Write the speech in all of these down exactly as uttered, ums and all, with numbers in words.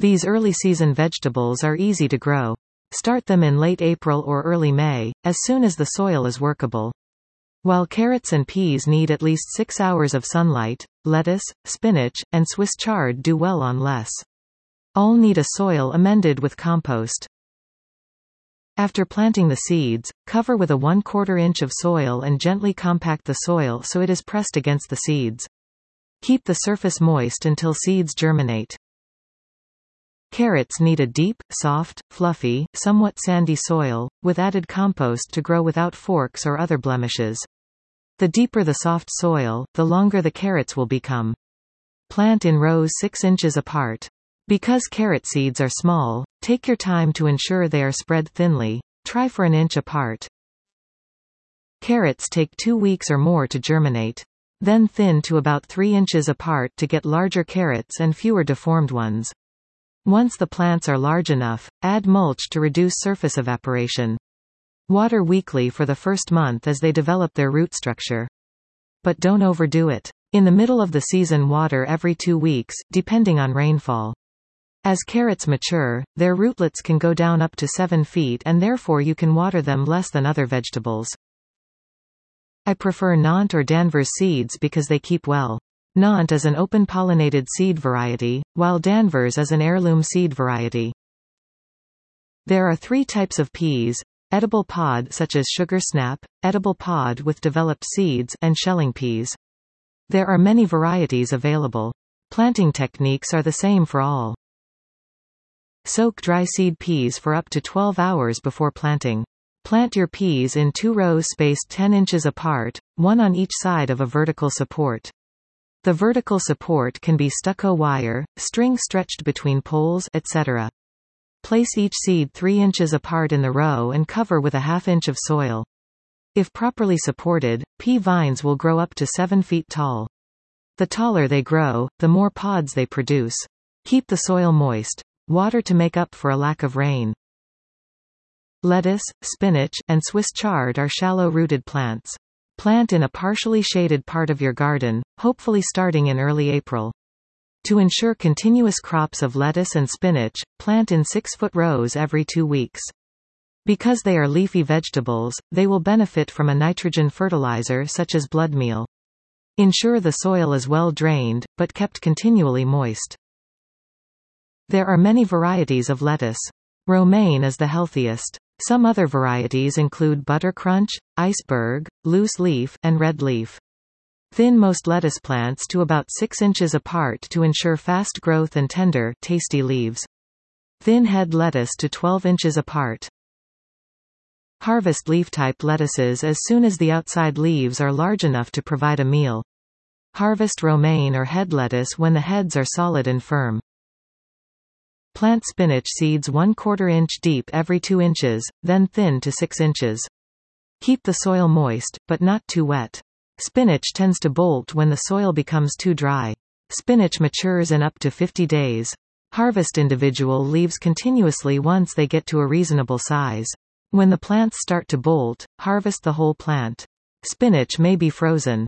These early-season vegetables are easy to grow. Start them in late April or early May, as soon as the soil is workable. While carrots and peas need at least six hours of sunlight, lettuce, spinach, and Swiss chard do well on less. All need a soil amended with compost. After planting the seeds, cover with a one quarter inch of soil and gently compact the soil so it is pressed against the seeds. Keep the surface moist until seeds germinate. Carrots need a deep, soft, fluffy, somewhat sandy soil, with added compost to grow without forks or other blemishes. The deeper the soft soil, the longer the carrots will become. Plant in rows six inches apart. Because carrot seeds are small, take your time to ensure they are spread thinly. Try for an inch apart. Carrots take two weeks or more to germinate. Then thin to about three inches apart to get larger carrots and fewer deformed ones. Once the plants are large enough, add mulch to reduce surface evaporation. Water weekly for the first month as they develop their root structure. But don't overdo it. In the middle of the season, water every two weeks, depending on rainfall. As carrots mature, their rootlets can go down up to seven feet and therefore you can water them less than other vegetables. I prefer Nantes or Danvers seeds because they keep well. Nantes is an open-pollinated seed variety, while Danvers is an heirloom seed variety. There are three types of peas: edible pod such as sugar snap, edible pod with developed seeds, and shelling peas. There are many varieties available. Planting techniques are the same for all. Soak dry seed peas for up to twelve hours before planting. Plant your peas in two rows spaced ten inches apart, one on each side of a vertical support. The vertical support can be stucco wire, string stretched between poles, et cetera. Place each seed three inches apart in the row and cover with a half inch of soil. If properly supported, pea vines will grow up to seven feet tall. The taller they grow, the more pods they produce. Keep the soil moist. Water to make up for a lack of rain. Lettuce, spinach, and Swiss chard are shallow-rooted plants. Plant in a partially shaded part of your garden, hopefully starting in early April. To ensure continuous crops of lettuce and spinach, plant in six-foot rows every two weeks. Because they are leafy vegetables, they will benefit from a nitrogen fertilizer such as blood meal. Ensure the soil is well drained, but kept continually moist. There are many varieties of lettuce. Romaine is the healthiest. Some other varieties include buttercrunch, iceberg, loose leaf, and red leaf. Thin most lettuce plants to about six inches apart to ensure fast growth and tender, tasty leaves. Thin head lettuce to twelve inches apart. Harvest leaf-type lettuces as soon as the outside leaves are large enough to provide a meal. Harvest romaine or head lettuce when the heads are solid and firm. Plant spinach seeds one quarter inch deep every two inches, then thin to six inches. Keep the soil moist, but not too wet. Spinach tends to bolt when the soil becomes too dry. Spinach matures in up to fifty days. Harvest individual leaves continuously once they get to a reasonable size. When the plants start to bolt, harvest the whole plant. Spinach may be frozen.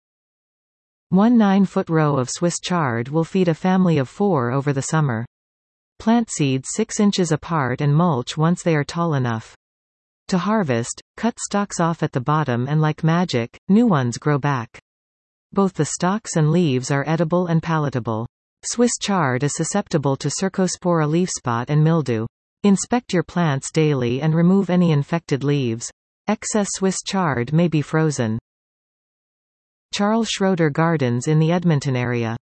One nine-foot row of Swiss chard will feed a family of four over the summer. Plant seeds six inches apart and mulch once they are tall enough. To harvest, cut stalks off at the bottom and like magic, new ones grow back. Both the stalks and leaves are edible and palatable. Swiss chard is susceptible to Cercospora leaf spot and mildew. Inspect your plants daily and remove any infected leaves. Excess Swiss chard may be frozen. Charles Schroeder Gardens in the Edmonton area.